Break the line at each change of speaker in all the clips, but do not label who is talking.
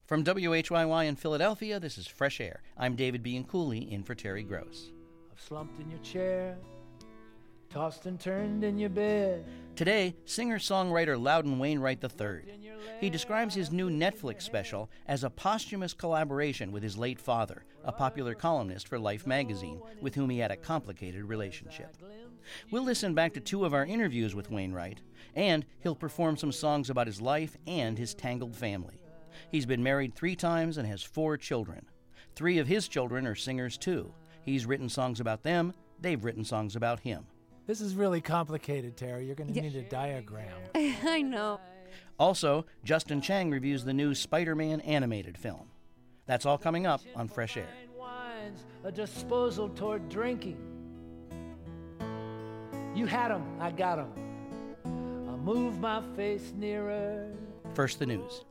From WHYY in Philadelphia, this is Fresh Air. I'm David Bianculli, in for Terry Gross.
I've slumped in your chair, tossed and turned in your bed.
Today, singer-songwriter Loudon Wainwright III. He describes his new Netflix special as a posthumous collaboration with his late father, a popular columnist for Life magazine, with whom he had a complicated relationship. We'll listen back to 2 of our interviews with Wainwright, and he'll perform some songs about his life and his tangled family. He's been married 3 times and has 4 children. 3 of his children are singers, too. He's written songs about them. They've written songs about him.
This is really complicated, Terry. You're going to need a diagram.
I know.
Also, Justin Chang reviews the new Spider-Man animated film. That's all coming up on Fresh Air.
Wine's a disposal toward drinking. You had 'em, I got 'em. I'll move my face nearer.
First, the news.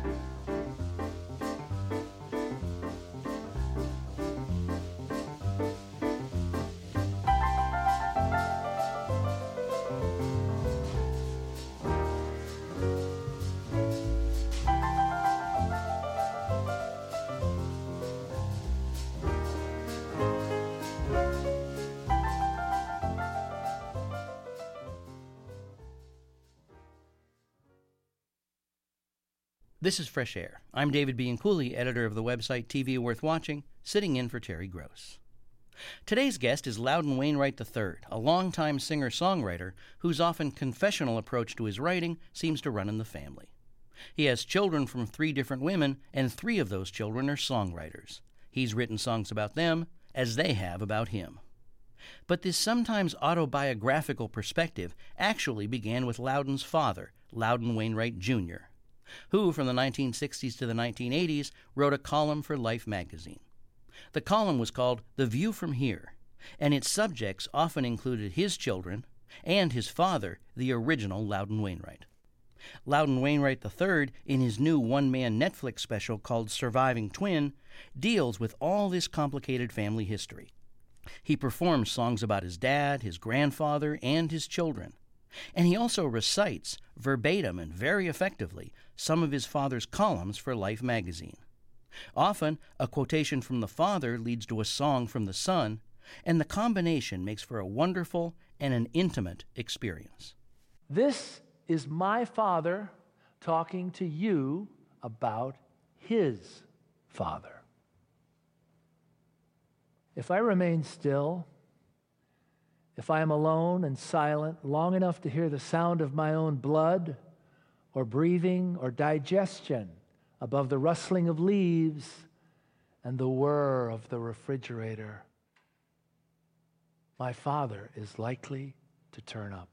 This is Fresh Air. I'm David Bianculli, editor of the website TV Worth Watching, sitting in for Terry Gross. Today's guest is Loudon Wainwright III, a longtime singer-songwriter whose often confessional approach to his writing seems to run in the family. He has children from 3 different women, and 3 of those children are songwriters. He's written songs about them, as they have about him. But this sometimes autobiographical perspective actually began with Loudon's father, Loudon Wainwright Jr., who, from the 1960s to the 1980s, wrote a column for Life magazine. The column was called The View from Here, and its subjects often included his children and his father, the original Loudon Wainwright. Loudon Wainwright III, in his new one-man Netflix special called Surviving Twin, deals with all this complicated family history. He performs songs about his dad, his grandfather, and his children. And he also recites, verbatim and very effectively, some of his father's columns for Life magazine. Often, a quotation from the father leads to a song from the son, and the combination makes for a wonderful and an intimate experience.
This is my father talking to you about his father. If I remain still, if I am alone and silent long enough to hear the sound of my own blood or breathing or digestion above the rustling of leaves and the whir of the refrigerator, my father is likely to turn up.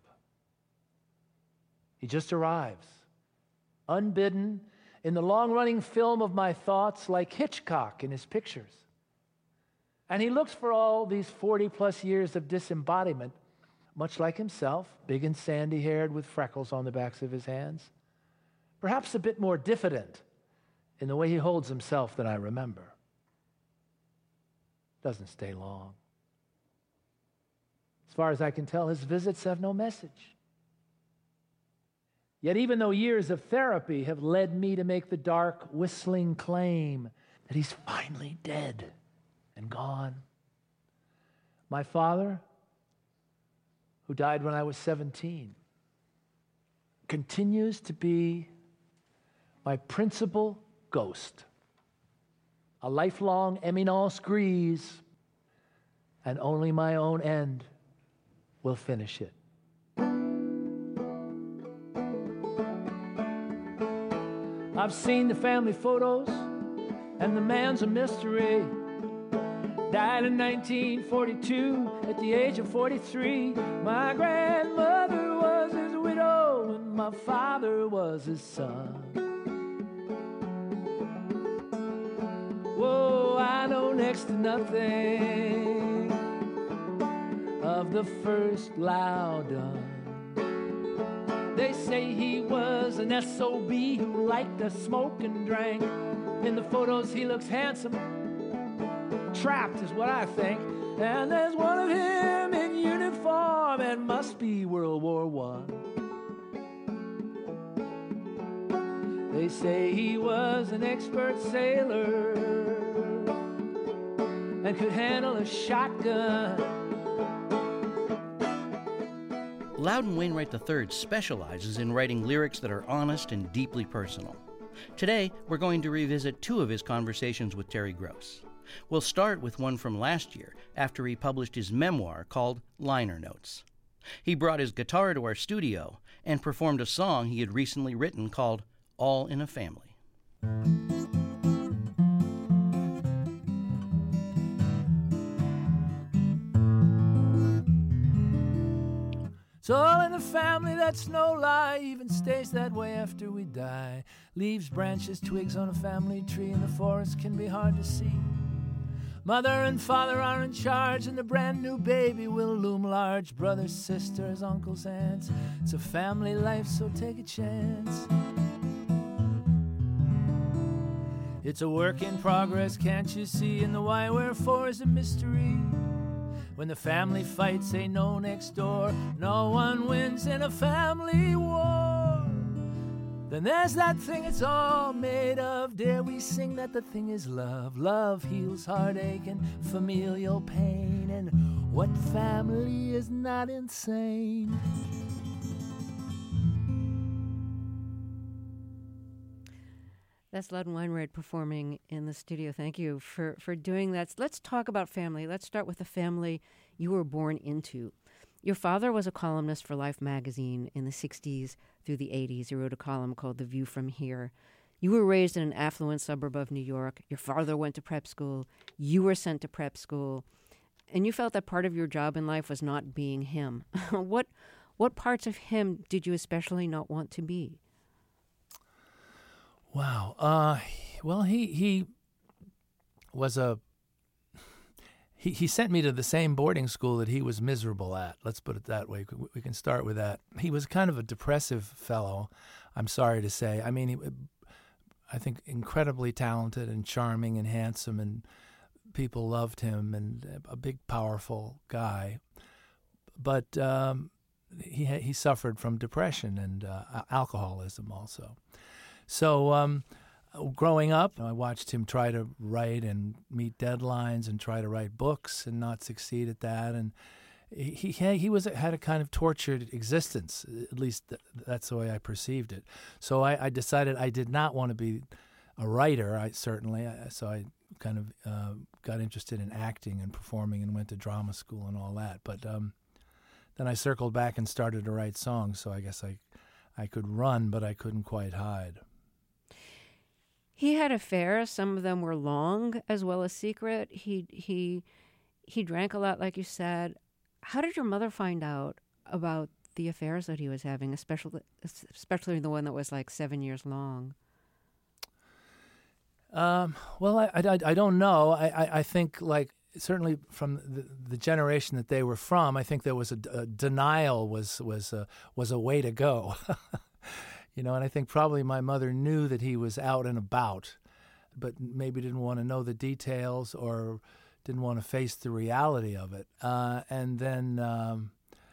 He just arrives, unbidden, in the long-running film of my thoughts like Hitchcock in his pictures. And he looks for all these 40-plus years of disembodiment, much like himself, big and sandy-haired with freckles on the backs of his hands. Perhaps a bit more diffident in the way he holds himself than I remember. Doesn't stay long. As far as I can tell, his visits have no message. Yet even though years of therapy have led me to make the dark, whistling claim that he's finally dead and gone, my father, who died when I was 17, continues to be my principal ghost, a lifelong eminence grise, and only my own end will finish it. I've seen the family photos, and the man's a mystery. Died in 1942 at the age of 43. My grandmother was his widow, and my father was his son. Whoa, I know next to nothing of the first Loudon. They say he was an SOB who liked to smoke and drank. In the photos he looks handsome, trapped is what I think. And there's one of him in uniform, and must be World War I. They say he was an expert sailor and could handle a shotgun.
Loudon Wainwright III specializes in writing lyrics that are honest and deeply personal. Today, we're going to revisit 2 of his conversations with Terry Gross. We'll start with one from last year, after he published his memoir called Liner Notes. He brought his guitar to our studio and performed a song he had recently written called All in a Family.
It's all in the family, that's no lie. Even stays that way after we die. Leaves, branches, twigs on a family tree in the forest can be hard to see. Mother and father are in charge, and the brand new baby will loom large. Brothers, sisters, uncles, aunts. It's a family life, so take a chance. It's a work in progress, can't you see? And the why, wherefore is a mystery. When the family fights, they know next door no one wins in a family war. Then there's that thing it's all made of. Dare we sing that the thing is love? Love heals heartache and familial pain. And what family is not insane?
That's Loudon Wainwright performing in the studio. Thank you for doing that. Let's talk about family. Let's start with the family you were born into. Your father was a columnist for Life magazine in the 60s through the 80s. He wrote a column called The View from Here. You were raised in an affluent suburb of New York. Your father went to prep school. You were sent to prep school. And you felt that part of your job in life was not being him. What parts of him did you especially not want to be?
Wow. Well, he was he sent me to the same boarding school that he was miserable at. Let's put it that way. We can start with that. He was kind of a depressive fellow, I'm sorry to say. I mean, I think incredibly talented and charming and handsome, and people loved him, and a big, powerful guy. But he suffered from depression and alcoholism also. So growing up, I watched him try to write and meet deadlines and try to write books and not succeed at that. And he had a kind of tortured existence. At least that's the way I perceived it. So I decided I did not want to be a writer. So I kind of got interested in acting and performing and went to drama school and all that. But then I circled back and started to write songs. So I guess I could run, but I couldn't quite hide.
He had affairs. Some of them were long as well as secret. He drank a lot, like you said. How did your mother find out about the affairs that he was having, especially the one that was like 7 years long?
Well, I don't know. I think, like, certainly from the generation that they were from, I think there was a denial was a way to go. And I think probably my mother knew that he was out and about, but maybe didn't want to know the details or didn't want to face the reality of it. And then,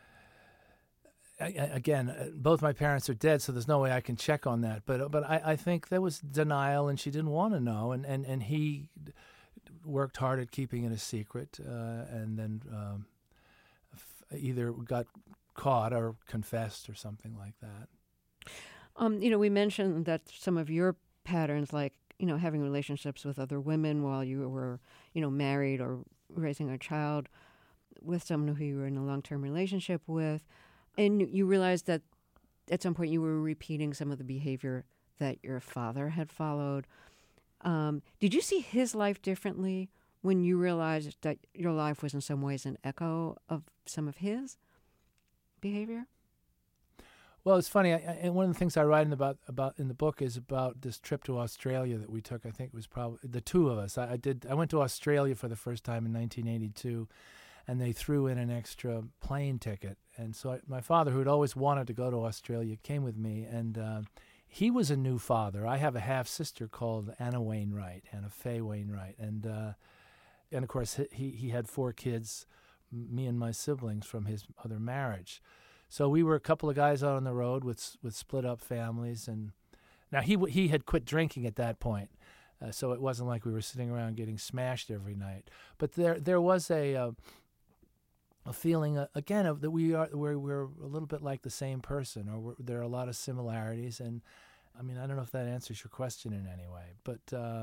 again, both my parents are dead, so there's no way I can check on that. But I think there was denial, and she didn't want to know, and he worked hard at keeping it a secret, and then either got caught or confessed or something like that.
We mentioned that some of your patterns, like, having relationships with other women while you were, married or raising a child with someone who you were in a long-term relationship with, and you realized that at some point you were repeating some of the behavior that your father had followed. Did you see his life differently when you realized that your life was in some ways an echo of some of his behavior?
Well, it's funny. And one of the things I write about in the book is about this trip to Australia that we took. I think it was probably the two of us. I went to Australia for the first time in 1982, and they threw in an extra plane ticket. And so my father, who had always wanted to go to Australia, came with me. And he was a new father. I have a half sister called Anna Faye Wainwright, and of course he had 4 kids, me and my siblings, from his other marriage. So we were a couple of guys out on the road with split up families, and now he had quit drinking at that point, so it wasn't like we were sitting around getting smashed every night. But there was a feeling again of that we're a little bit like the same person, or there are a lot of similarities. And I mean, I don't know if that answers your question in any way, but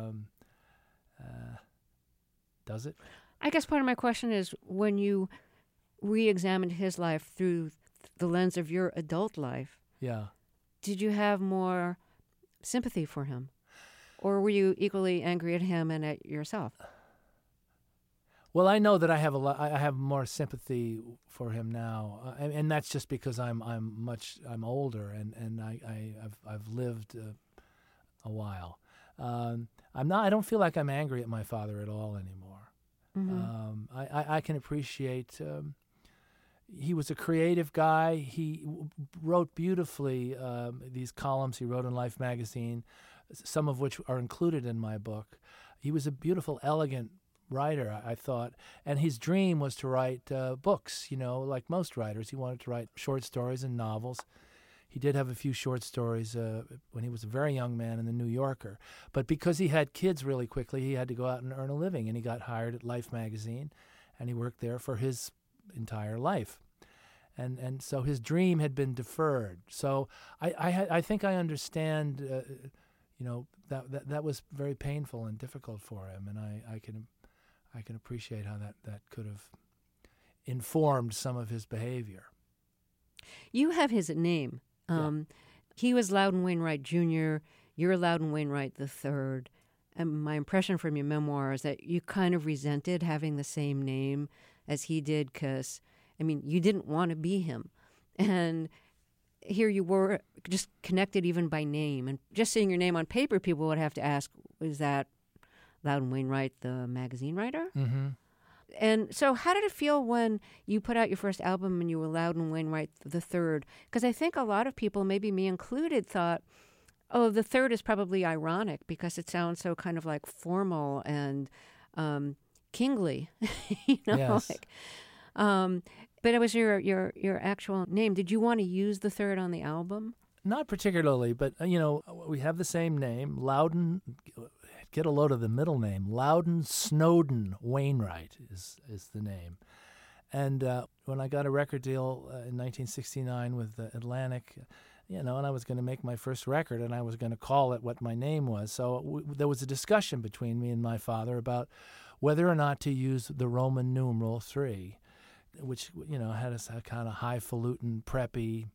does it?
I guess part of my question is, when you re-examined his life through the lens of your adult life, did you have more sympathy for him, or were you equally angry at him and at yourself?
Well, I know that I have more sympathy for him now, and that's just because I'm older and I've lived a while. I don't feel like I'm angry at my father at all anymore. Mm-hmm. I can appreciate
he was a creative guy. He wrote beautifully these columns he wrote in Life magazine, some of which are included in my book. He was a beautiful, elegant writer, I thought, and his dream was to write books, like most writers. He wanted to write short stories and novels. He did have a few short stories when he was a very young man in The New Yorker. But because he had kids really quickly, he had to go out and earn a living, and he got hired at Life magazine, and he worked there for his entire life. And so his dream had been deferred. So I think I understand, that was very painful and difficult for him, and I can appreciate how that could have informed some of his behavior.
You have his name. He was Loudon Wainwright Jr., you're Loudon Wainwright III. And my impression from your memoir is that you kind of resented having the same name as he did because, you didn't want to be him. And here you were just connected even by name. And just seeing your name on paper, people would have to ask, is that Loudon Wainwright, the magazine writer?
Mm-hmm.
And so how did it feel when you put out your first album and you were Loudon Wainwright III? Because I think a lot of people, maybe me included, thought, oh, the third is probably ironic because it sounds so kind of like formal and kingly,
Yes.
But it was your actual name. Did you want to use the third on the album?
Not particularly, but, we have the same name, Loudon. Get a load of the middle name. Loudon Snowden Wainwright is the name. And when I got a record deal in 1969 with Atlantic, and I was going to make my first record, and I was going to call it what my name was. So there was a discussion between me and my father about whether or not to use the Roman numeral 3, which, had a kind of highfalutin, preppy.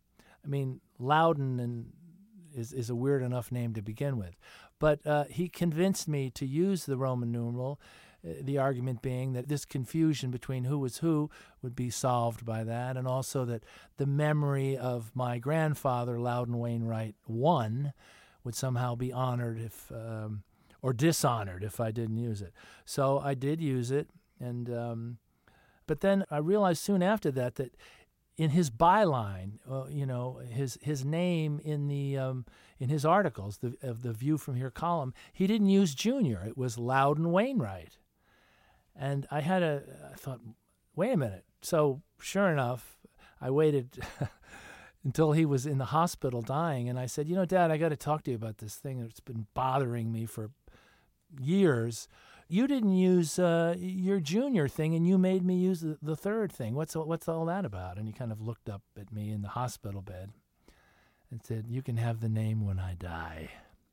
Loudon is a weird enough name to begin with. But he convinced me to use the Roman numeral, the argument being that this confusion between who was who would be solved by that, and also that the memory of my grandfather, Loudon Wainwright I, would somehow be honored or dishonored if I didn't use it. So I did use it, and but then I realized soon after that in his byline, his name in his articles of the View from Here column, he didn't use Junior. It was Loudon Wainwright, and I thought, wait a minute. So sure enough, I waited until he was in the hospital dying, and I said, Dad, I got to talk to you about this thing that's been bothering me for years. You didn't use your Junior thing, and you made me use the third thing. What's all that about? And he kind of looked up at me in the hospital bed and said, you can have the name when I die.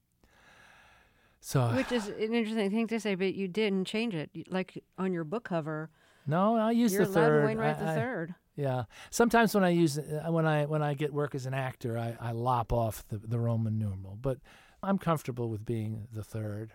So,
which is an interesting thing to say, but you didn't change it. Like on your book cover.
No, I use the third.
Loudon Wainwright the third.
Yeah. Sometimes when I use when I get work as an actor, I lop off the Roman numeral, but I'm comfortable with being the third.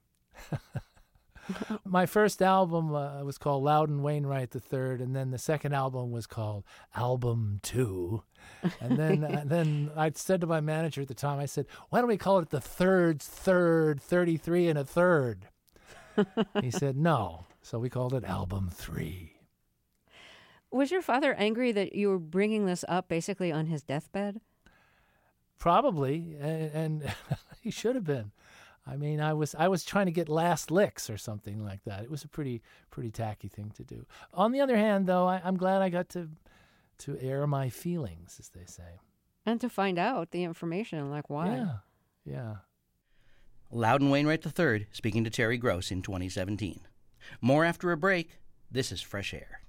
My first album was called Loudon Wainwright III, and then the second album was called Album 2. And then I said to my manager at the time, I said, why don't we call it the Third's Third, 33 and a Third? He said, no. So we called it Album 3.
Was your father angry that you were bringing this up basically on his deathbed?
Probably, and he should have been. I was trying to get last licks or something like that. It was a pretty tacky thing to do. On the other hand, though, I'm glad I got to air my feelings, as they say.
And to find out the information, like why.
Yeah.
Loudon Wainwright III speaking to Terry Gross in 2017. More after a break. This is Fresh Air.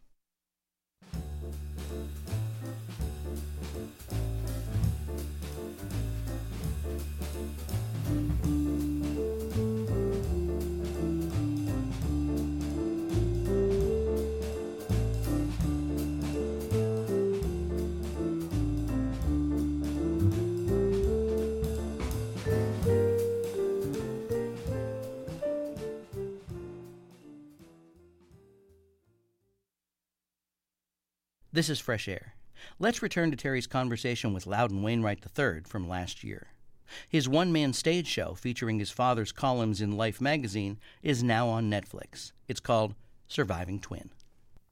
This is Fresh Air. Let's return to Terry's conversation with Loudon Wainwright III from last year. His one-man stage show featuring his father's columns in Life magazine is now on Netflix. It's called Surviving Twin.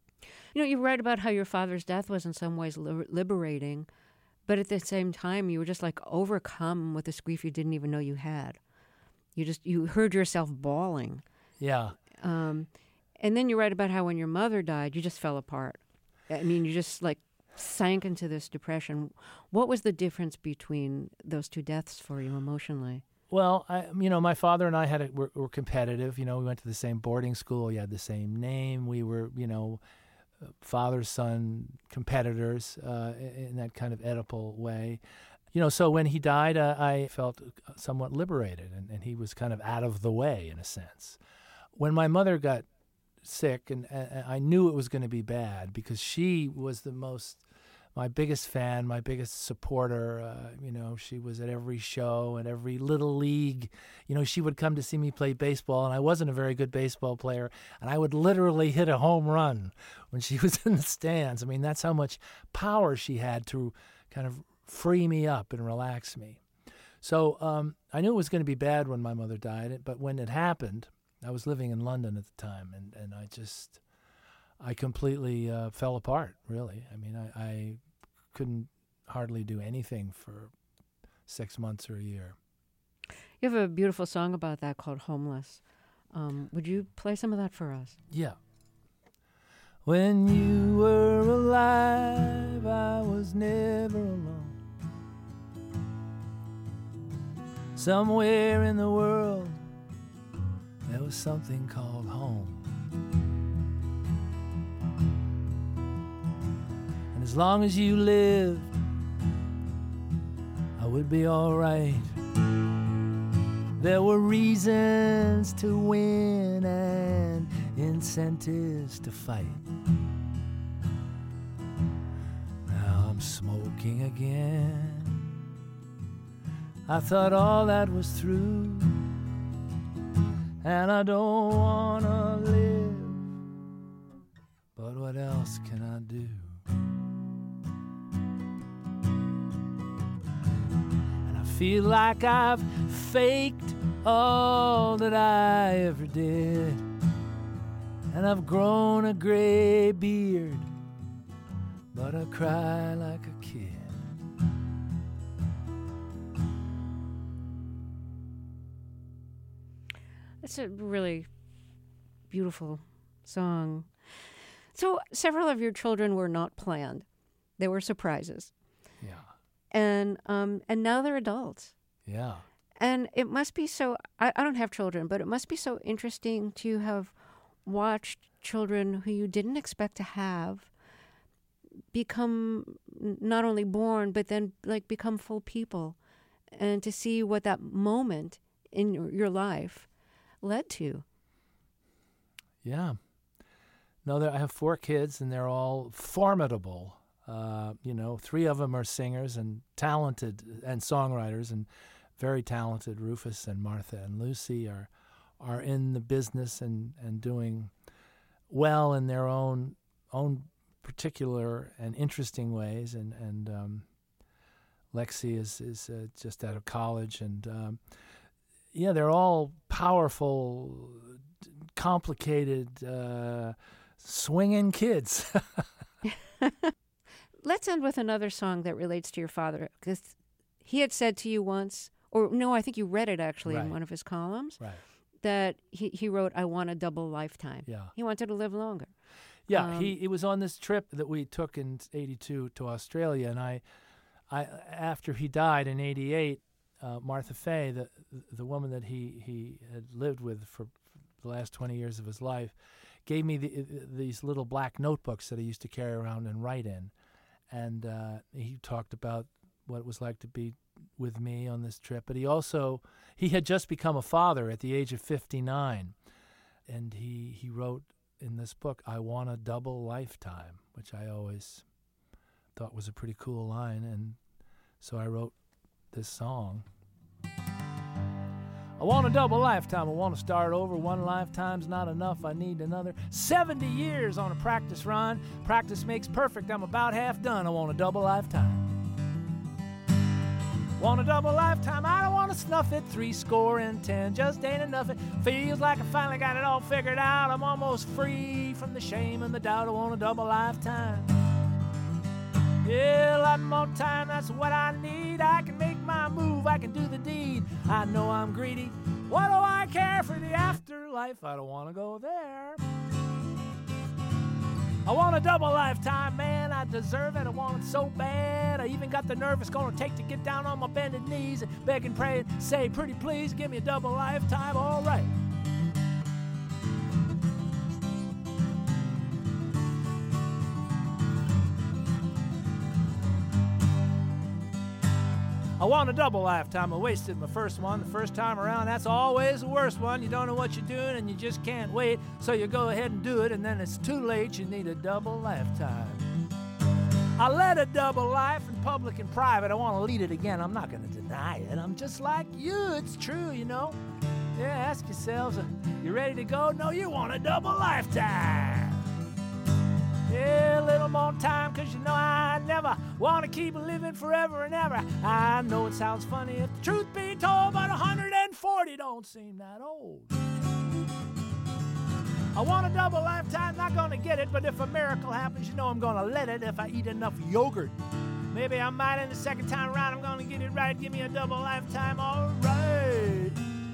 You know, you write about how your father's death was in some ways liberating, but at the same time, you were just like overcome with this grief you didn't even know you had. You heard yourself bawling.
Yeah.
And then you write about how when your mother died, you just fell apart. I mean, you just like sank into this depression. What was the difference between those two deaths for you emotionally?
Well, my father and I were competitive. We went to the same boarding school. We had the same name. We were, father-son competitors in that kind of Oedipal way. So when he died, I felt somewhat liberated, and he was kind of out of the way in a sense. When my mother got sick, and I knew it was going to be bad because she was my biggest fan, my biggest supporter. She was at every show, at every little league. She would come to see me play baseball, and I wasn't a very good baseball player, and I would literally hit a home run when she was in the stands. I mean, that's how much power she had to kind of free me up and relax me. So I knew it was going to be bad when my mother died, but when it happened, I was living in London at the time, and I completely fell apart, really. I mean, I couldn't hardly do anything for 6 months or a year.
You have a beautiful song about that called Homeless. Would you play some of that for us?
Yeah. When you were alive, I was never alone. Somewhere in the world, there was something called home. And as long as you lived, I would be all right. There were reasons to win and incentives to fight. Now I'm smoking again. I thought all that was through, and I don't wanna live, but what else can I do? And I feel like I've faked all that I ever did, and I've grown a gray beard, but I cry like a kid.
It's a really beautiful song. So several of your children were not planned. They were surprises.
Yeah.
And now they're adults.
Yeah.
And it must be so, I don't have children, but it must be so interesting to have watched children who you didn't expect to have become not only born, but then like become full people, and to see what that moment in your life led to.
Yeah. No, I have 4 kids, and they're all formidable. 3 of them are singers and talented and songwriters, and very talented. Rufus and Martha and Lucy are in the business and doing well in their own particular and interesting ways. And Lexi is just out of college, and yeah, they're all powerful, complicated, swinging kids.
Let's end with another song that relates to your father, because he had said to you once, or no, I think you read it actually in one of his columns, that he wrote, "I want a double lifetime."
Yeah.
He wanted to live longer.
Yeah, it was on this trip that we took in '82 to Australia, and I after he died in '88, Martha Fay, the woman that he had lived with for the last 20 years of his life, gave me these little black notebooks that I used to carry around and write in. And he talked about what it was like to be with me on this trip. But he had just become a father at the age of 59. And he wrote in this book, "I want a double lifetime," which I always thought was a pretty cool line. And so I wrote this song. I want a double lifetime. I want to start over. One lifetime's not enough. I need another 70 years on a practice run. Practice makes perfect. I'm about half done. I want a double lifetime. Want a double lifetime, I don't want to snuff it. 70, just ain't enough. It feels like I finally got it all figured out. I'm almost free from the shame and the doubt. I want a double lifetime. Yeah, a lot more time, that's what I need. I can make my move, I can do the deed. I know I'm greedy. What do I care for the afterlife? I don't want to go there. I want a double lifetime, man, I deserve it. I want it so bad. I even got the nerve it's gonna take to get down on my bended knees and beg and pray and say, pretty please, give me a double lifetime, all right. I want a double lifetime. I wasted my first one the first time around. That's always the worst one. You don't know what you're doing and you just can't wait. So you go ahead and do it, and then it's too late. You need a double lifetime. I led a double life in public and private. I want to lead it again. I'm not going to deny it. I'm just like you. It's true, you know. Yeah, ask yourselves, you ready to go? No, you want a double lifetime. Yeah, a little more time, 'cause you know I never want to keep living forever and ever. I know it sounds funny if the truth be told, but 140 don't seem that old. I want a double lifetime, not gonna get it, but if a miracle happens, you know I'm gonna let it if I eat enough yogurt. Maybe I might, and the second time around I'm gonna get it right. Give me a double lifetime, all right.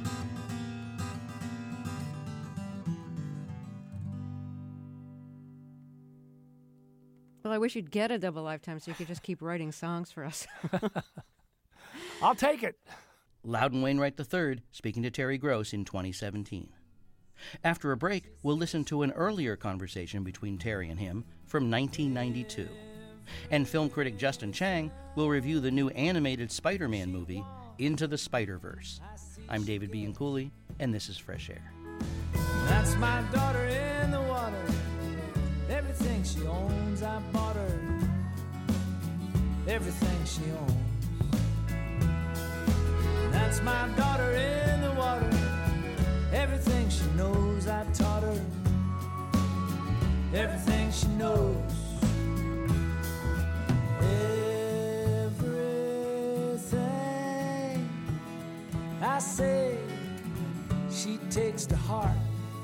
Well, I wish you'd get a double lifetime so you could just keep writing songs for us.
I'll take it.
Loudon Wainwright III speaking to Terry Gross in 2017. After a break, we'll listen to an earlier conversation between Terry and him from 1992. And film critic Justin Chang will review the new animated Spider-Man movie, Into the Spider-Verse. I'm David Bianculli, and this is Fresh Air.
That's my daughter in the water. Everything she owns, I bought her. Everything she owns. That's my daughter in the water. Everything she knows, I taught her. Everything she knows. Everything I say, she takes to heart.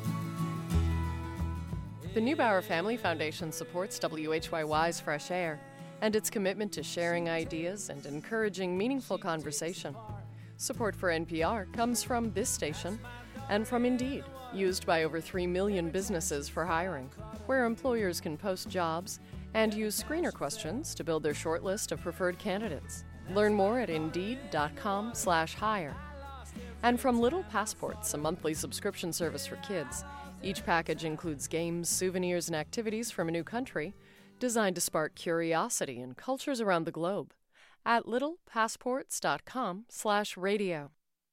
The Neubauer Family Foundation supports WHYY's Fresh Air and its commitment to sharing ideas and encouraging meaningful conversation. Support for NPR comes from this station and from Indeed, used by over 3 million businesses for hiring, where employers can post jobs and use screener questions to build their short list of preferred candidates. Learn more at Indeed.com/hire. And from Little Passports, a monthly subscription service for kids. Each package includes games, souvenirs, and activities from a new country, designed to spark curiosity in cultures around the globe. At littlepassports.com/radio.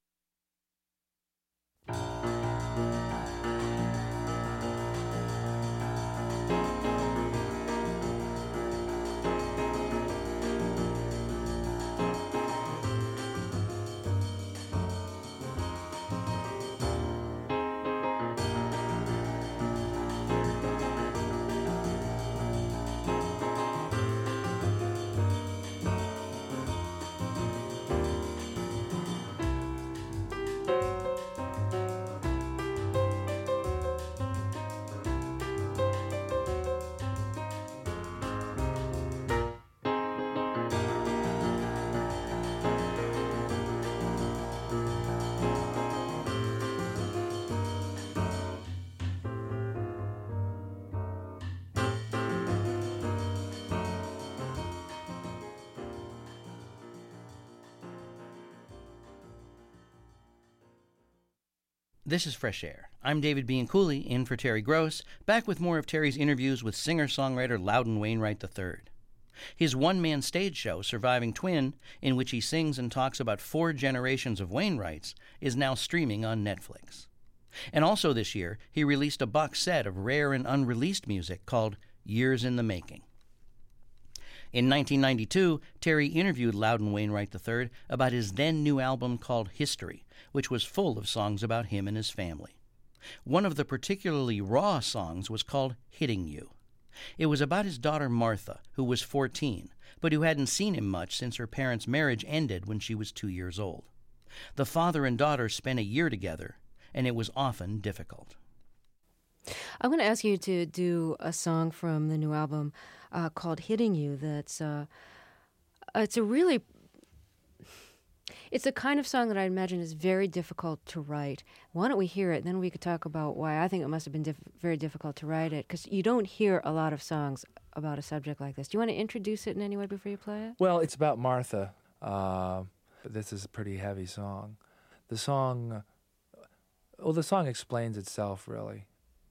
This is Fresh Air. I'm David Bianculli, in for Terry Gross, back with more of Terry's interviews with singer-songwriter Loudon Wainwright III. His one-man stage show, Surviving Twin, in which he sings and talks about 4 generations of Wainwrights, is now streaming on Netflix. And also this year, he released a box set of rare and unreleased music called Years in the Making. In 1992, Terry interviewed Loudon Wainwright III about his then-new album called History, which was full of songs about him and his family. One of the particularly raw songs was called Hitting You. It was about his daughter Martha, who was 14, but who hadn't seen him much since her parents' marriage ended when she was 2 years old. The father and daughter spent a year together, and it was often difficult.
I'm going to ask you to do a song from the new album called Hitting You. That's it's a kind of song that I imagine is very difficult to write. Why don't we hear it? Then we could talk about why I think it must have been very difficult to write it, because you don't hear a lot of songs about a subject like this. Do you want to introduce it in any way before you play it?
Well, it's about Martha. This is a pretty heavy song. The song explains itself, really.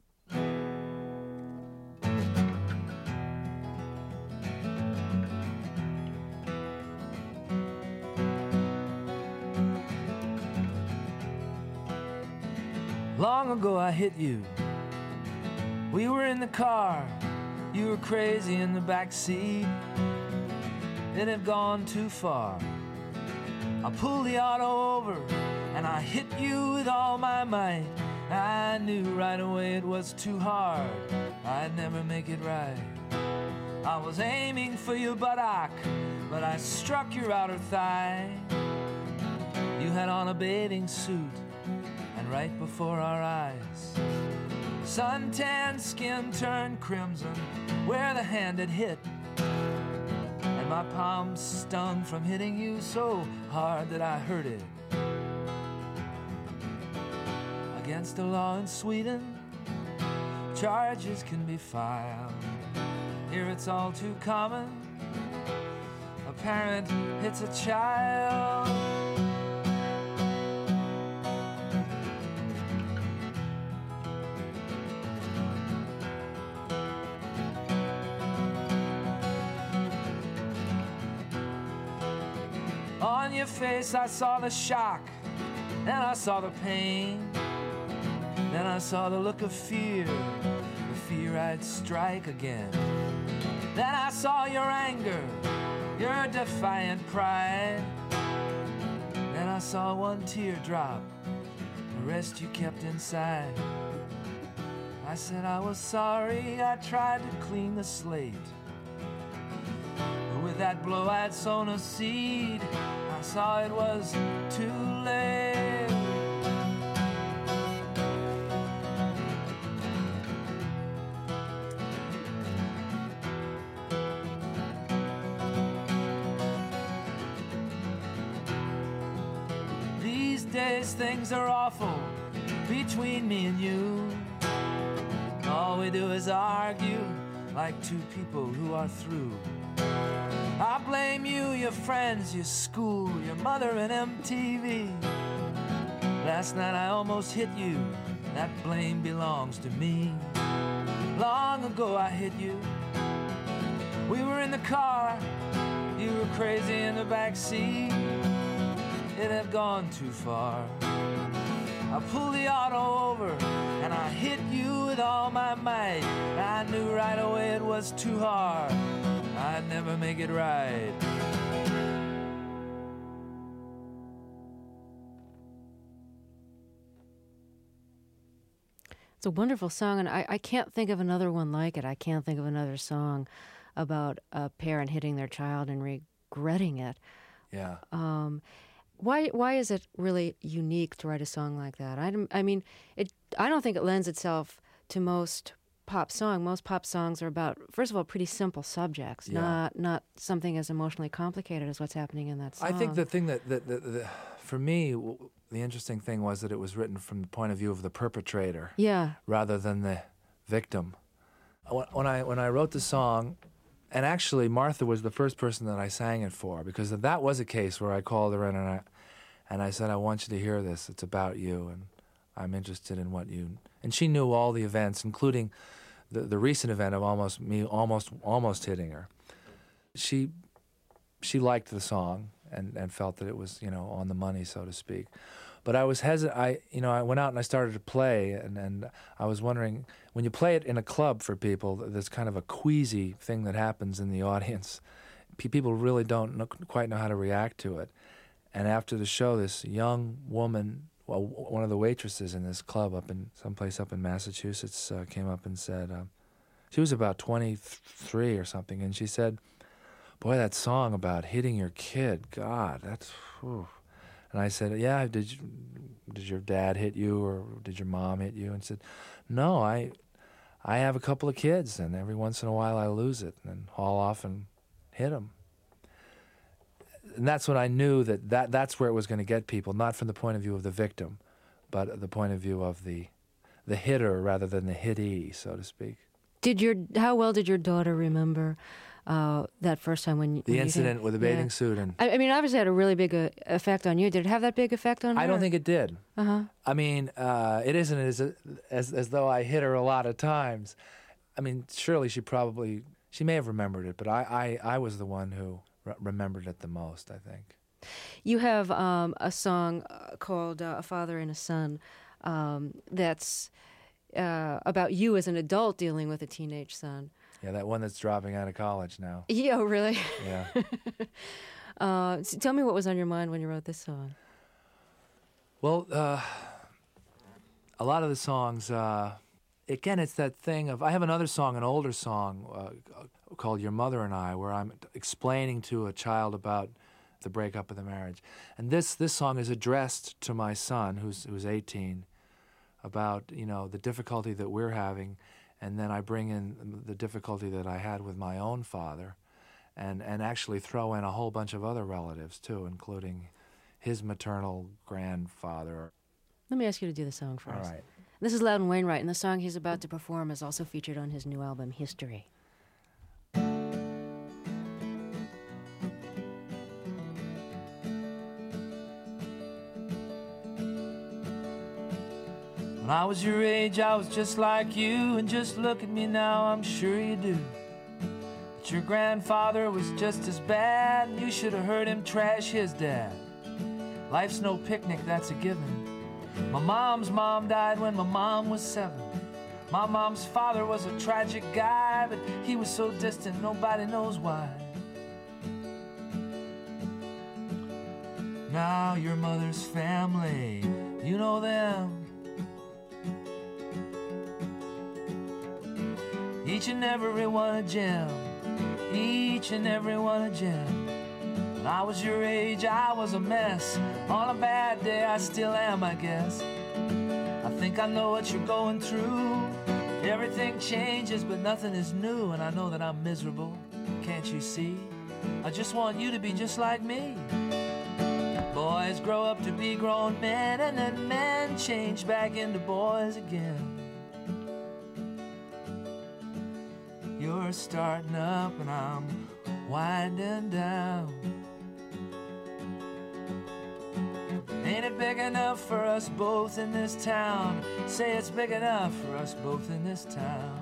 Long ago I hit you. We were in the car. You were crazy in the back seat. It had gone too far. I pulled the auto over and I hit you with all my might. I knew right away it was too hard. I'd never make it right. I was aiming for your buttock, but I struck your outer thigh. You had on a bathing suit, and right before our eyes, suntan skin turned crimson where the hand had hit. And my palms stung from hitting you so hard that I hurt it. Against the law in Sweden, charges can be filed. Here it's all too common. A parent hits a child. On your face I saw the shock, then I saw the pain, then I saw the look of fear, the fear I'd strike again. Then I saw your anger, your defiant pride. Then I saw one tear drop, the rest you kept inside. I said I was sorry, I tried to clean the slate. But with that blow I'd sown a seed, I saw it was too late. These days things are awful between me and you. All we do is argue like two people who are through. I blame you, your friends, your school, your mother and MTV. Last night I almost hit you, that blame belongs to me. Long ago I hit you. We were in the car, you were crazy in the back seat. It had gone too far. I pulled the auto over and I hit you with all my might. I knew right away it was too hard. I'd never make it right.
It's a wonderful song, and I can't think of another one like it. I can't think of another song about a parent hitting their child and regretting it.
Yeah.
Why is it really unique to write a song like that? I don't think it lends itself to most pop song. Most pop songs are about, first of all, pretty simple subjects,
Yeah.
not something as emotionally complicated as what's happening in that song.
I think the thing that for me, the interesting thing was that it was written from the point of view of the perpetrator,
Yeah.
rather than the victim. When I wrote the song, and actually Martha was the first person that I sang it for, because that was a case where I called her in and I said, I want you to hear this. It's about you, and I'm interested in what you. And she knew all the events, including the recent event of almost hitting her. She liked the song and felt that it was, on the money, so to speak. But I was hesitant. I went out and I started to play, and I was wondering, when you play it in a club for people, there's kind of a queasy thing that happens in the audience. People really don't quite know how to react to it. And after the show, this young woman, one of the waitresses in this club someplace up in Massachusetts, came up and said, She was about 23 or something, and she said, "Boy, that song about hitting your kid, God, that's..." Whew. And I said, "Yeah, did your dad hit you, or did your mom hit you?" And she said, "No, I have a couple of kids, and every once in a while I lose it and haul off and hit them." And that's when I knew that's where it was going to get people, not from the point of view of the victim, but the point of view of the hitter rather than the hittee, so to speak.
How well did your daughter remember that first time when
the incident with the bathing suit? And
I mean, obviously it had a really big effect on you. Did it have that big effect on her?
I don't think it did.
Uh-huh.
I mean, it isn't as though I hit her a lot of times. I mean, surely she may have remembered it, but I was the one who remembered it the most, I think.
You have a song called "A Father and a Son" that's about you as an adult dealing with a teenage son.
Yeah, that one that's dropping out of college now.
Yeah, really?
Yeah.
So tell me what was on your mind when you wrote this song.
Well, a lot of the songs, again, it's that thing of, I have another song, an older song called "Your Mother and I," where I'm explaining to a child about the breakup of the marriage. And this song is addressed to my son, who's 18, about, the difficulty that we're having, and then I bring in the difficulty that I had with my own father, and actually throw in a whole bunch of other relatives too, including his maternal grandfather.
Let me ask you to do the song for us.
All right.
This is Loudon Wainwright, and the song he's about to perform is also featured on his new album, History.
When I was your age, I was just like you, and just look at me now, I'm sure you do. But your grandfather was just as bad, and you should have heard him trash his dad. Life's no picnic, that's a given. My mom's mom died when my mom was 7. My mom's father was a tragic guy, but he was so distant, nobody knows why. Now your mother's family, you know them. Each and every one a gem, each and every one a gem. When I was your age, I was a mess. On a bad day, I still am, I guess. I think I know what you're going through. Everything changes, but nothing is new, and I know that I'm miserable. Can't you see? I just want you to be just like me. Boys grow up to be grown men, and then men change back into boys again. You're starting up and I'm winding down. Ain't it big enough for us both in this town? Say it's big enough for us both in this town.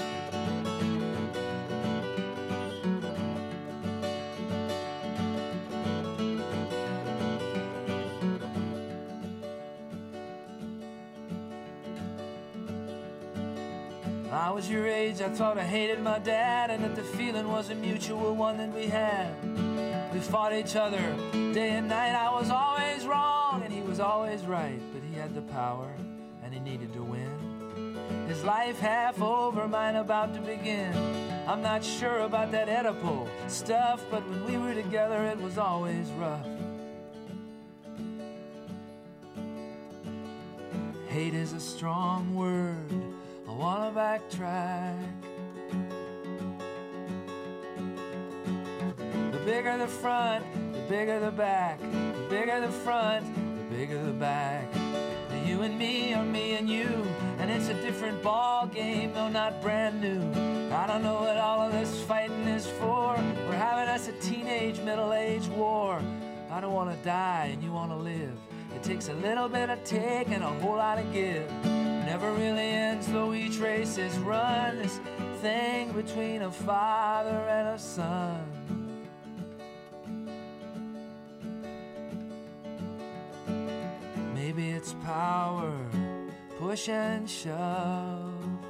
When I was your age, I thought I hated my dad, and that the feeling was a mutual one that we had. We fought each other day and night. I was always wrong and he was always right, but he had the power and he needed to win. His life half over, mine about to begin. I'm not sure about that Oedipal stuff, but when we were together it was always rough. Hate is a strong word, I wanna backtrack. The bigger the front, the bigger the back. The bigger the front, the bigger the back. Now you and me are me and you, and it's a different ball game, though not brand new. I don't know what all of this fighting is for. We're having us a teenage middle-age war. I don't want to die and you want to live. It takes a little bit of take and a whole lot of give. Never really ends, though each race is run. This thing between a father and a son. Maybe it's power, push and shove.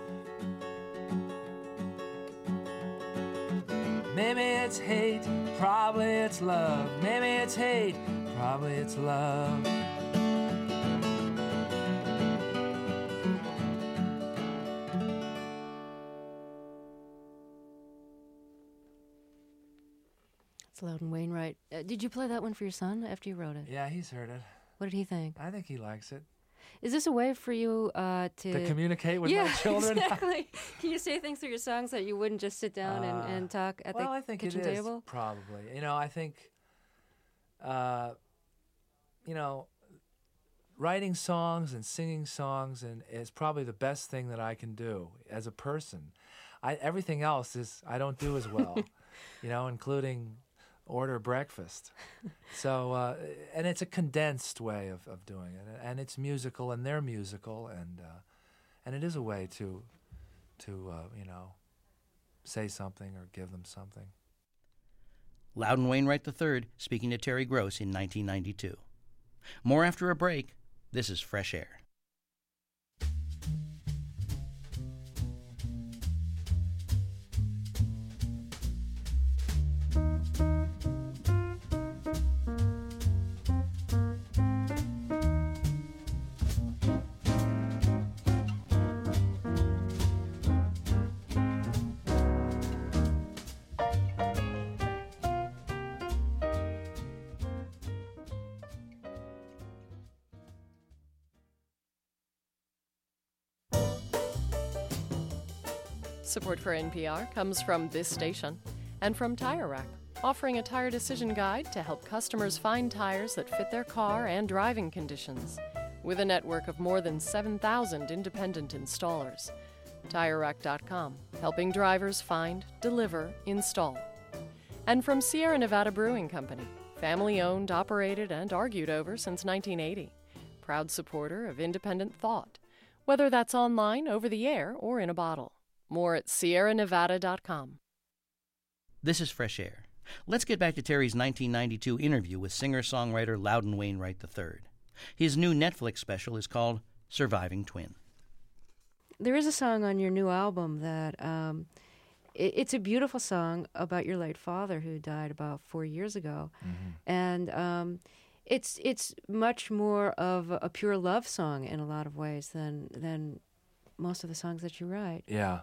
Maybe it's hate, probably it's love. Maybe it's hate, probably it's love.
It's Loudon Wainwright. Did you play that one for your son after you wrote it?
Yeah, he's heard it.
What did he think?
I think he likes it.
Is this a way for you
To communicate with my children?
Exactly. Can you say things through your songs that you wouldn't just sit down and talk at
I
the
think
kitchen
it is,
table?
probably. I think, writing songs and singing songs is probably the best thing that I can do as a person. Everything else I don't do as well, including order breakfast. So, and it's a condensed way of doing it, and it's musical, and they're musical, and it is a way to say something or give them something.
Loudon Wainwright III speaking to Terry Gross in 1992. More after a break. This is Fresh Air.
Support for NPR comes from this station and from Tire Rack, offering a tire decision guide to help customers find tires that fit their car and driving conditions. With a network of more than 7,000 independent installers. TireRack.com, helping drivers find, deliver, install. And from Sierra Nevada Brewing Company, family-owned, operated, and argued over since 1980. Proud supporter of independent thought, whether that's online, over the air, or in a bottle. More at sierranevada.com.
This is Fresh Air. Let's get back to Terry's 1992 interview with singer-songwriter Loudon Wainwright III. His new Netflix special is called Surviving Twin.
There is a song on your new album that it's a beautiful song about your late father who died about 4 years ago. Mm-hmm. And it's much more of a pure love song in a lot of ways than most of the songs that you write.
Yeah.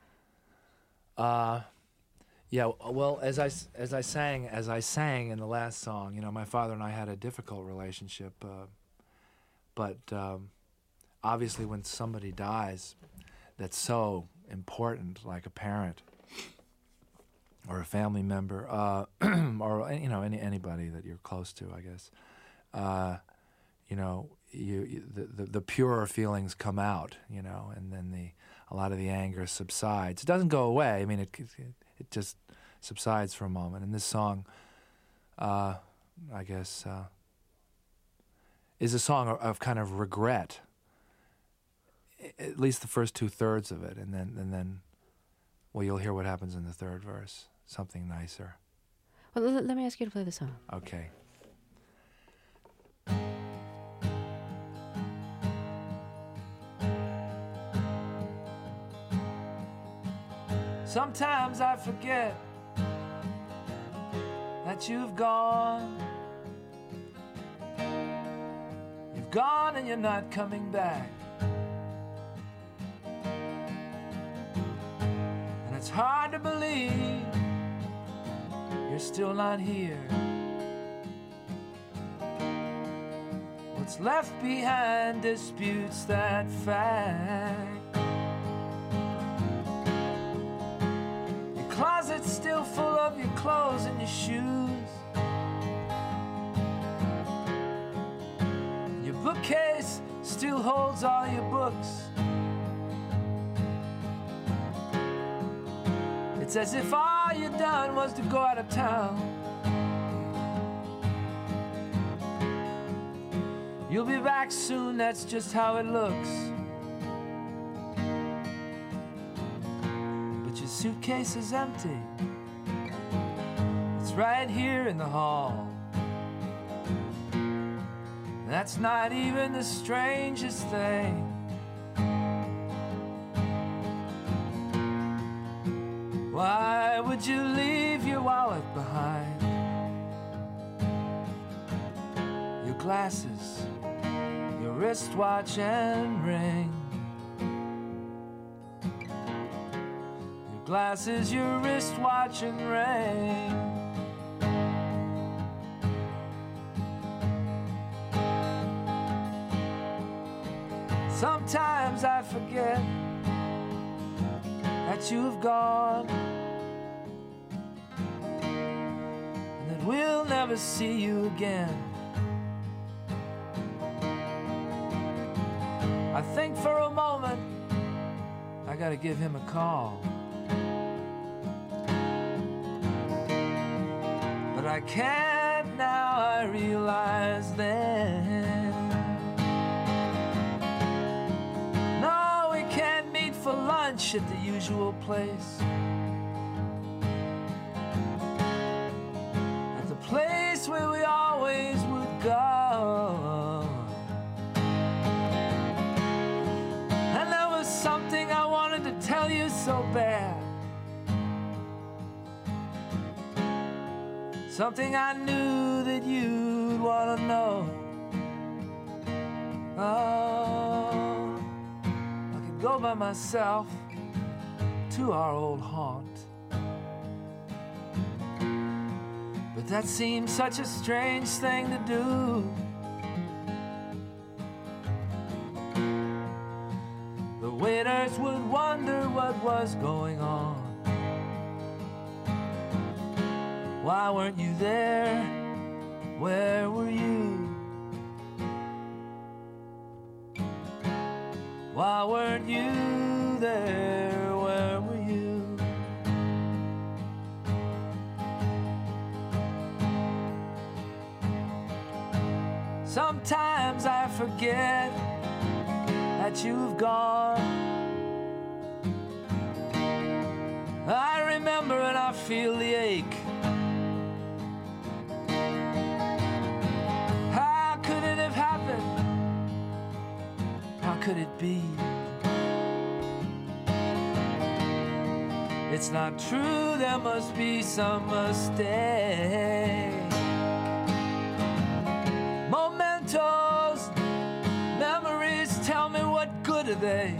Yeah. Well, as I sang in the last song, my father and I had a difficult relationship, but obviously when somebody dies, that's so important, like a parent or a family member, or anybody that you're close to, I guess. The purer feelings come out, and then a lot of the anger subsides. It doesn't go away. I mean, it just subsides for a moment. And this song, I guess, is a song of kind of regret. At least the first 2/3 of it, and then, well, you'll hear what happens in the third verse. Something nicer.
Well, let me ask you to play the song.
Okay. Sometimes I forget that you've gone. You've gone and you're not coming back. And it's hard to believe you're still not here. What's left behind disputes that fact. Closet's still full of your clothes and your shoes. Your bookcase still holds all your books. It's as if all you done was to go out of town. You'll be back soon, that's just how it looks. Suitcase is empty. It's right here in the hall. That's not even the strangest thing. Why would you leave your wallet behind? Your glasses, your wristwatch and ring. Glasses, your wristwatch and ring.
Sometimes I forget that you've gone, and that we'll never see you again. I think for a moment I gotta give him a call, but I can't now, I realize then. No, we can't meet for lunch at the usual place, at the place where we always would go. And there was something I wanted to tell you so bad, something I knew that you'd want to know. Oh, I could go by myself to our old haunt, but that seemed such a strange thing to do. The waiters would wonder what was going on. Why weren't you there? Where were you? Why weren't you there? Where were you? Sometimes I forget that you've gone. I remember and I feel the ache. How could it have happened? How could it be? It's not true, there must be some mistake. Mementos, memories, tell me what good are they?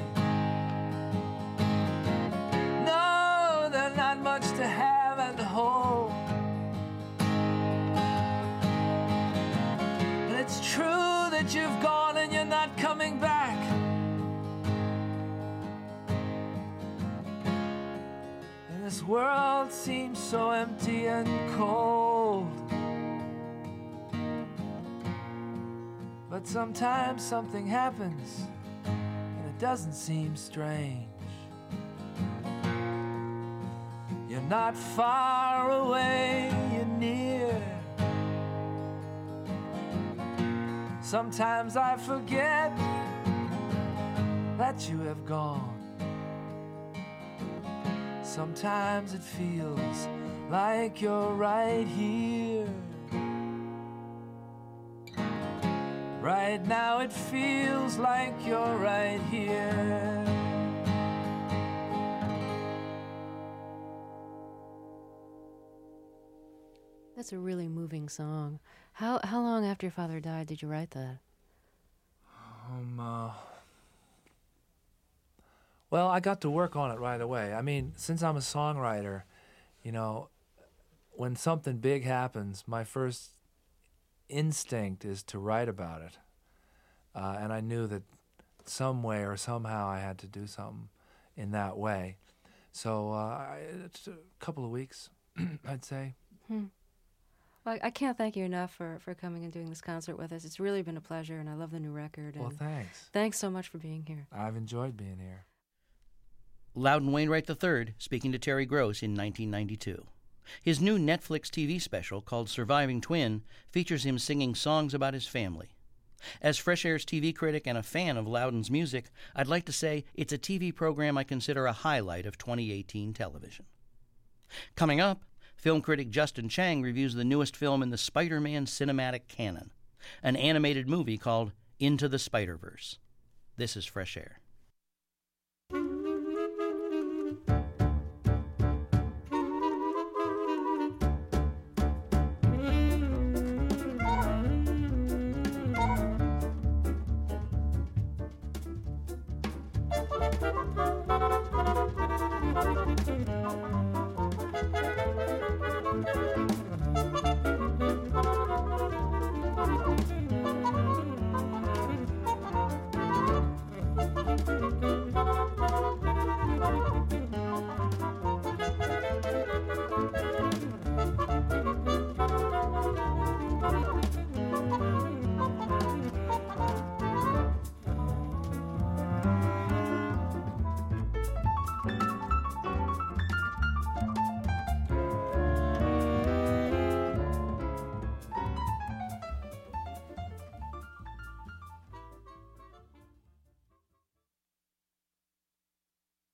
No, they're not much to have and to hold. And it's true that you've gone and you're not coming back. And this world seems so empty and cold. But sometimes something happens and it doesn't seem strange. You're not far away, you're near. Sometimes I forget that you have gone. Sometimes it feels like you're right here. Right now it feels like you're right here.
That's a really moving song. How long after your father died did you write that?
Well, I got to work on it right away. I mean, since I'm a songwriter, you know, when something big happens, my first instinct is to write about it. And I knew that some way or somehow I had to do something in that way. So it's a couple of weeks, I'd say.
Well, I can't thank you enough for coming and doing this concert with us. It's really been a pleasure, and I love the new record.
Well, thanks.
Thanks so much for being here.
I've enjoyed being here.
Loudon Wainwright III speaking to Terry Gross in 1992. His new Netflix TV special called Surviving Twin features him singing songs about his family. As Fresh Air's TV critic and a fan of Loudon's music, I'd like to say it's a TV program I consider a highlight of 2018 television. Coming up, film critic Justin Chang reviews the newest film in the Spider-Man cinematic canon, an animated movie called Into the Spider-Verse. This is Fresh Air.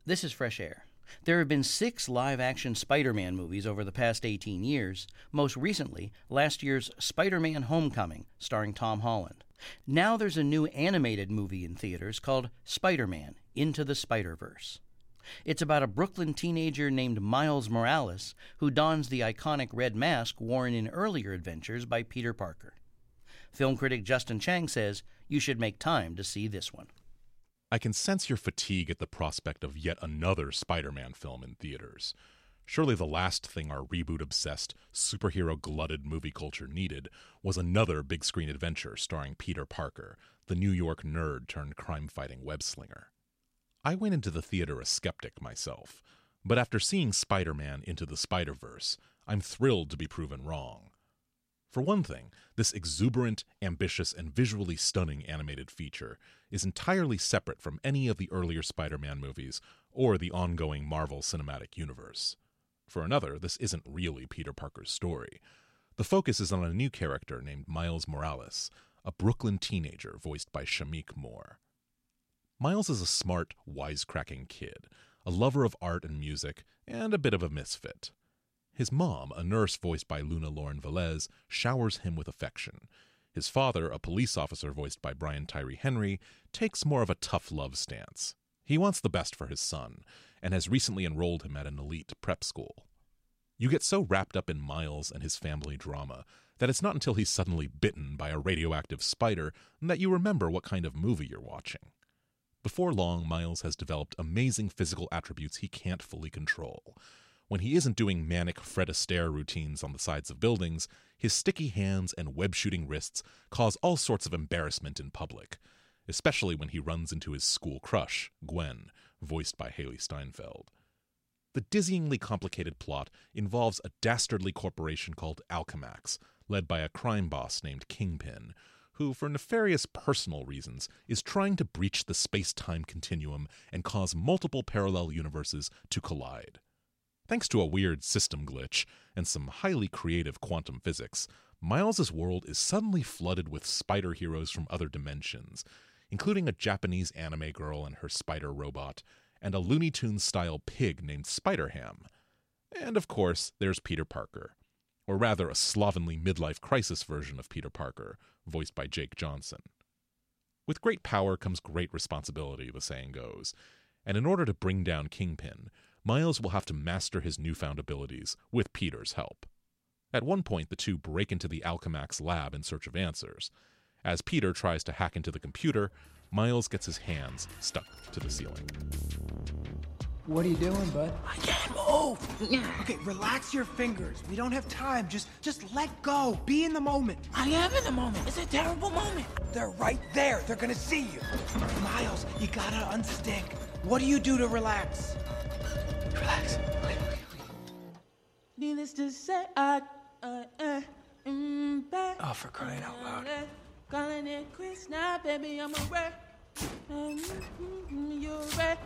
This is Fresh Air. There have been 6 live-action Spider-Man movies over the past 18 years, most recently last year's Spider-Man Homecoming, starring Tom Holland. Now there's a new animated movie in theaters called Spider-Man Into the Spider-Verse. It's about a Brooklyn teenager named Miles Morales who dons the iconic red mask worn in earlier adventures by Peter Parker. Film critic Justin Chang says you should make time to see this one.
I can sense your fatigue at the prospect of yet another Spider-Man film in theaters. Surely the last thing our reboot-obsessed, superhero-glutted movie culture needed was another big-screen adventure starring Peter Parker, the New York nerd turned crime-fighting web-slinger. I went into the theater a skeptic myself, but after seeing Spider-Man Into the Spider-Verse, I'm thrilled to be proven wrong. For one thing, this exuberant, ambitious, and visually stunning animated feature is entirely separate from any of the earlier Spider-Man movies or the ongoing Marvel Cinematic Universe. For another, this isn't really Peter Parker's story. The focus is on a new character named Miles Morales, a Brooklyn teenager voiced by Shameik Moore. Miles is a smart, wisecracking kid, a lover of art and music, and a bit of a misfit. His mom, a nurse voiced by Luna Lauren Velez, showers him with affection. His father, a police officer voiced by Brian Tyree Henry, takes more of a tough love stance. He wants the best for his son, and has recently enrolled him at an elite prep school. You get so wrapped up in Miles and his family drama that it's not until he's suddenly bitten by a radioactive spider that you remember what kind of movie you're watching. Before long, Miles has developed amazing physical attributes he can't fully control. When he isn't doing manic Fred Astaire routines on the sides of buildings, his sticky hands and web-shooting wrists cause all sorts of embarrassment in public, especially when he runs into his school crush, Gwen, voiced by Haley Steinfeld. The dizzyingly complicated plot involves a dastardly corporation called Alchemax, led by a crime boss named Kingpin, who, for nefarious personal reasons, is trying to breach the space-time continuum and cause multiple parallel universes to collide. Thanks to a weird system glitch and some highly creative quantum physics, Miles' world is suddenly flooded with spider heroes from other dimensions, including a Japanese anime girl and her spider robot, and a Looney Tunes-style pig named Spider-Ham. And of course, there's Peter Parker, or rather a slovenly midlife crisis version of Peter Parker, voiced by Jake Johnson. With great power comes great responsibility, the saying goes, and in order to bring down Kingpin, Miles will have to master his newfound abilities with Peter's help. At one point, the two break into the Alchemax lab in search of answers. As Peter tries to hack into the computer, Miles gets his hands stuck to the ceiling.
What are you doing, bud?
I can't move. Okay, relax your fingers. We don't have time. Just let go. Be in the moment.
I am in the moment. It's a terrible moment.
They're right there. They're gonna see you. Miles, you gotta unstick. What do you do to relax? Relax. Okay.
Needless to say,
Oh, for crying out loud.
Calling it quits now, baby, I'm a wreck. You're a wreck.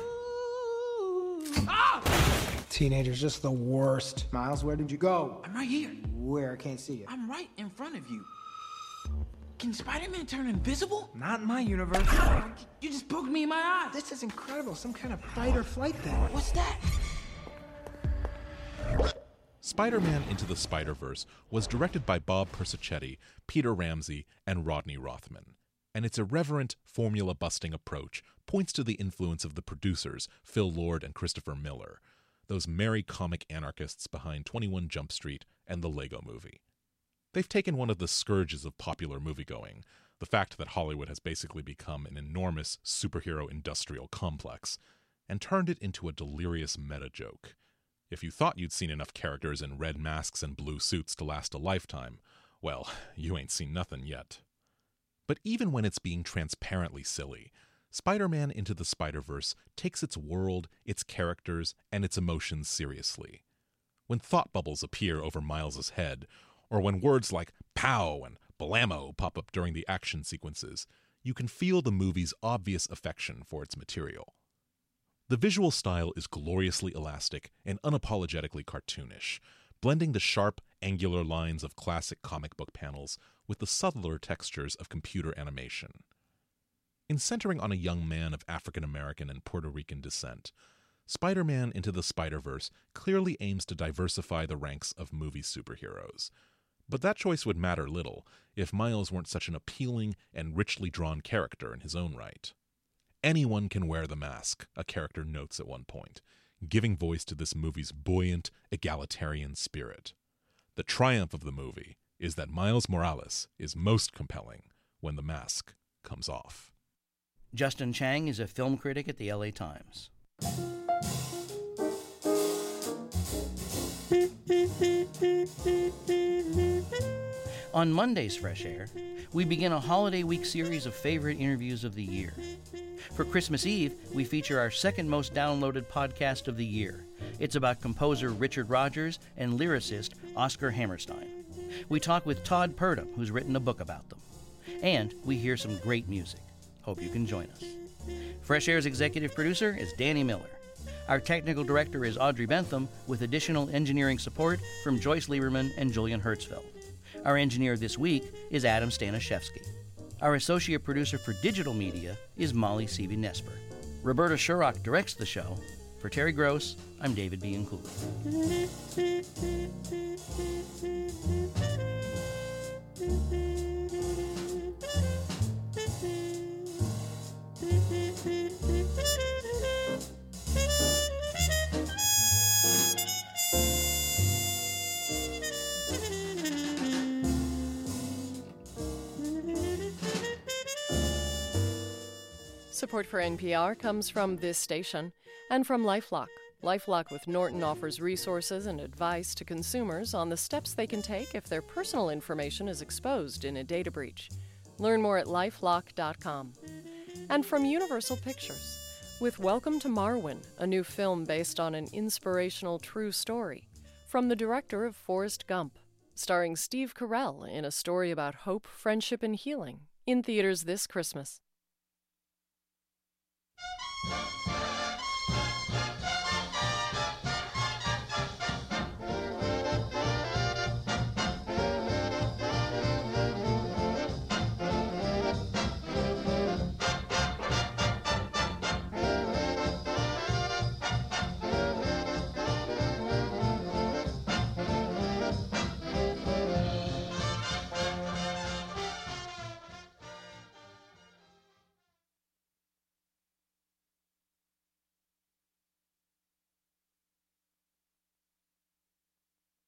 Ah! Teenagers, just the worst. Miles, where did you go?
I'm right here.
Where? I can't see you.
I'm right in front of you. Can Spider-Man turn invisible?
Not in my universe.
You just poked me in my eye.
This is incredible. Some kind of fight or flight thing.
What's that?
Spider-Man Into the Spider-Verse was directed by Bob Persichetti, Peter Ramsey, and Rodney Rothman, and its irreverent, formula-busting approach points to the influence of the producers, Phil Lord and Christopher Miller, those merry comic anarchists behind 21 Jump Street and the Lego Movie. They've taken one of the scourges of popular moviegoing, the fact that Hollywood has basically become an enormous superhero industrial complex, and turned it into a delirious meta-joke. If you thought you'd seen enough characters in red masks and blue suits to last a lifetime, well, you ain't seen nothing yet. But even when it's being transparently silly, Spider-Man Into the Spider-Verse takes its world, its characters, and its emotions seriously. When thought bubbles appear over Miles' head, or when words like pow and blammo pop up during the action sequences, you can feel the movie's obvious affection for its material. The visual style is gloriously elastic and unapologetically cartoonish, blending the sharp, angular lines of classic comic book panels with the subtler textures of computer animation. In centering on a young man of African American and Puerto Rican descent, Spider-Man Into the Spider-Verse clearly aims to diversify the ranks of movie superheroes. But that choice would matter little if Miles weren't such an appealing and richly drawn character in his own right. Anyone can wear the mask, a character notes at one point, giving voice to this movie's buoyant, egalitarian spirit. The triumph of the movie is that Miles Morales is most compelling when the mask comes off.
Justin Chang is a film critic at the LA Times. On Monday's Fresh Air, we begin a holiday week series of favorite interviews of the year. For Christmas Eve, we feature our second most downloaded podcast of the year. It's about composer Richard Rodgers and lyricist Oscar Hammerstein. We talk with Todd Purdom, who's written a book about them. And we hear some great music. Hope you can join us. Fresh Air's executive producer is Danny Miller. Our technical director is Audrey Bentham, with additional engineering support from Joyce Lieberman and Julian Hertzfeld. Our engineer this week is Adam Staniszewski. Our associate producer for digital media is Molly Seavey-Nesper. Roberta Shurrock directs the show. For Terry Gross, I'm David Bianculli.
Support for NPR comes from this station and from LifeLock. LifeLock with Norton offers resources and advice to consumers on the steps they can take if their personal information is exposed in a data breach. Learn more at lifelock.com. And from Universal Pictures with Welcome to Marwen, a new film based on an inspirational true story from the director of Forrest Gump, starring Steve Carell in a story about hope, friendship, and healing, in theaters this Christmas.